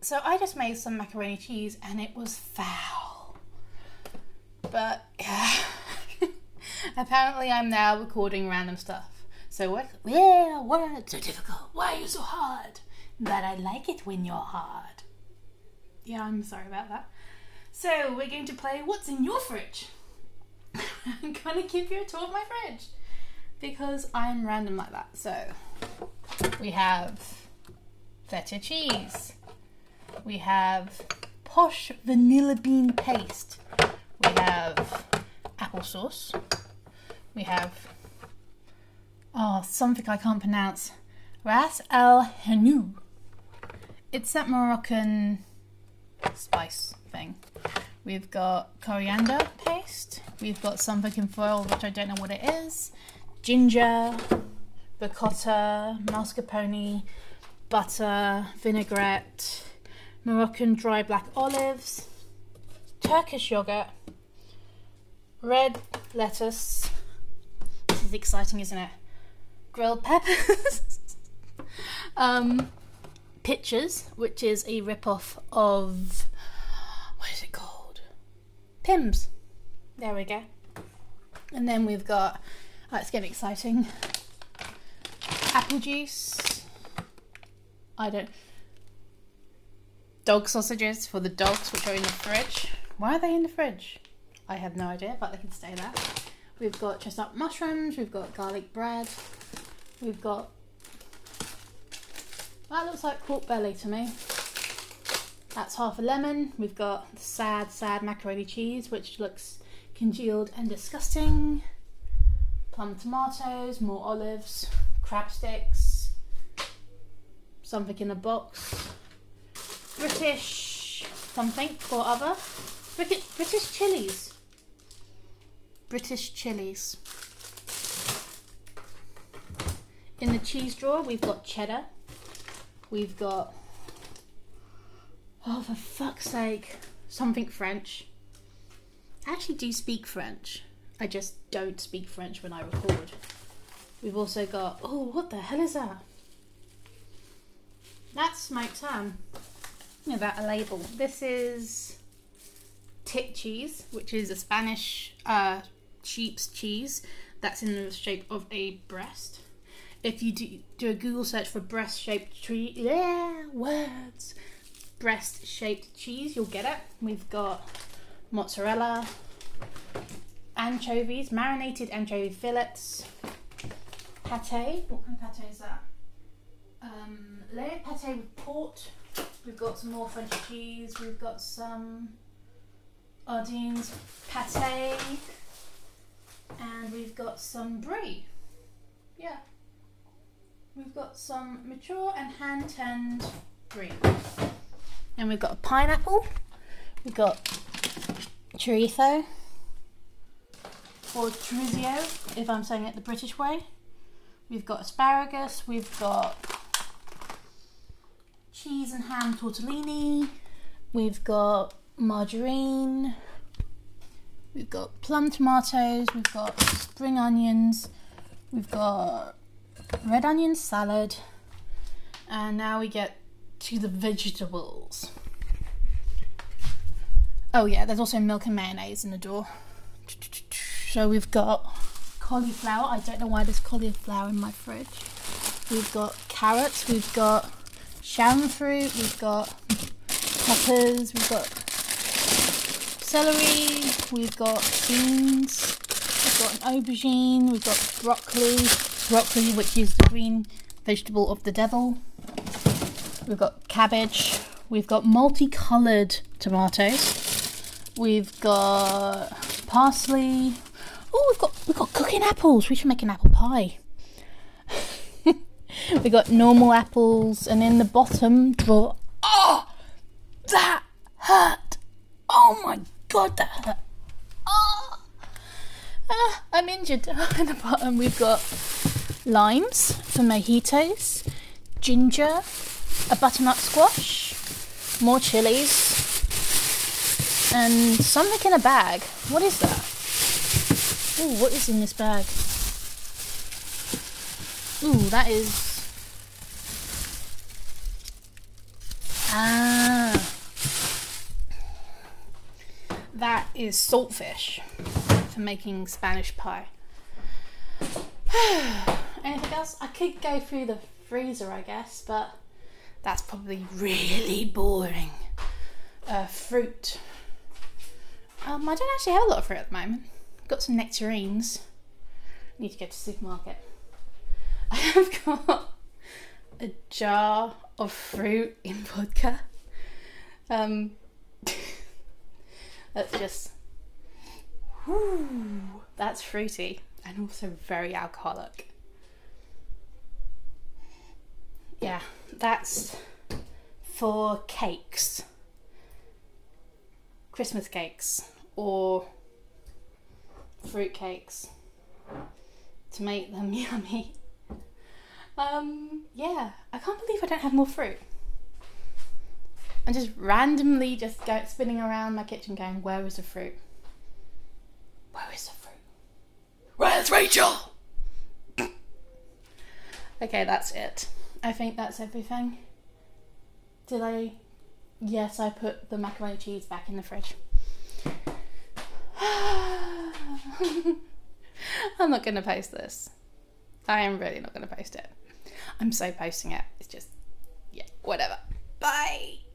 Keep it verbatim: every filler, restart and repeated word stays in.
So I just made some macaroni cheese and it was foul. But yeah, apparently I'm now recording random stuff. So what? Yeah, words are difficult. Why are you so hard? But I like it when you're hard. Yeah, I'm sorry about that. So we're going to play What's in Your Fridge? I'm going to give you a tour of my fridge because I'm random like that. So we have feta cheese. We have posh vanilla bean paste. We have applesauce. We have, oh, something I can't pronounce. Ras el hanout. It's that Moroccan spice thing. We've got coriander paste. We've got something in foil, which I don't know what it is. Ginger, ricotta, mascarpone, butter, vinaigrette, Moroccan dry black olives, Turkish yogurt, red lettuce. This is exciting, isn't it? Grilled peppers. um, Pitchers, which is a rip-off of, what is it called? Pimm's. There we go. And then we've got, oh, it's getting exciting. Apple juice. I don't. Dog sausages for the dogs, which are in the fridge. Why are they in the fridge? I have no idea, but they can stay there. We've got chestnut mushrooms. We've got garlic bread. We've got, that looks like pork belly to me. That's half a lemon. We've got the sad, sad macaroni cheese, which looks congealed and disgusting. Plum tomatoes, more olives, crab sticks, something in a box. British something or other. British, British chilies. British chilies. In the cheese drawer, we've got cheddar. We've got, oh, for fuck's sake, something French. I actually do speak French. I just don't speak French when I record. We've also got, oh, what the hell is that? That's smoked ham. Without a label. This is tit cheese, which is a Spanish uh, sheep's cheese that's in the shape of a breast. If you do, do a Google search for breast-shaped tree, yeah, words, breast-shaped cheese, you'll get it. We've got mozzarella, anchovies, marinated anchovy fillets, pate. What kind of pate is that? Um, layered pate with port. We've got some more French cheese. We've got some Ardeen's pate, and we've got some brie. Yeah. We've got some mature and hand-tanned brie. And we've got a pineapple. We've got chorizo, or chorizo, if I'm saying it the British way. We've got asparagus. We've got cheese and ham tortellini. We've got margarine. We've got plum tomatoes. We've got spring onions. We've got red onion salad. And now we get to the vegetables. Oh yeah, there's also milk and mayonnaise in the door. So we've got cauliflower. I don't know why there's cauliflower in my fridge. We've got carrots. We've got Sharon fruit. We've got peppers. We've got celery. We've got beans. We've got an aubergine. We've got broccoli. Broccoli, which is the green vegetable of the devil. We've got cabbage. We've got multicoloured tomatoes. We've got parsley. Oh, we've got we've got cooking apples. We should make an apple pie. We got normal apples, and in the bottom drawer. Oh, that hurt! Oh my god, that hurt! Oh, ah, I'm injured. In the bottom, we've got limes for mojitos, ginger, a butternut squash, more chilies, and something in a bag. What is that? Ooh, what is in this bag? Ooh, that is... Ah, that is saltfish for making Spanish pie. Anything else? I could go through the freezer, I guess, but that's probably really boring. Uh, fruit. Um, I don't actually have a lot of fruit at the moment. Got some nectarines. Need to go to the supermarket. I have got a jar of fruit in vodka. Um, that's just, whoo, that's fruity and also very alcoholic. Yeah, that's for cakes, Christmas cakes or fruit cakes to make them yummy. Um, yeah, I can't believe I don't have more fruit. I'm just randomly just go spinning around my kitchen going, where is the fruit? Where is the fruit? Where's Rachel? Okay, that's it. I think that's everything. Did I? Yes, I put the macaroni cheese back in the fridge. I'm not going to post this. I am really not going to post it. I'm so posting it. It's just, yeah, whatever. Bye.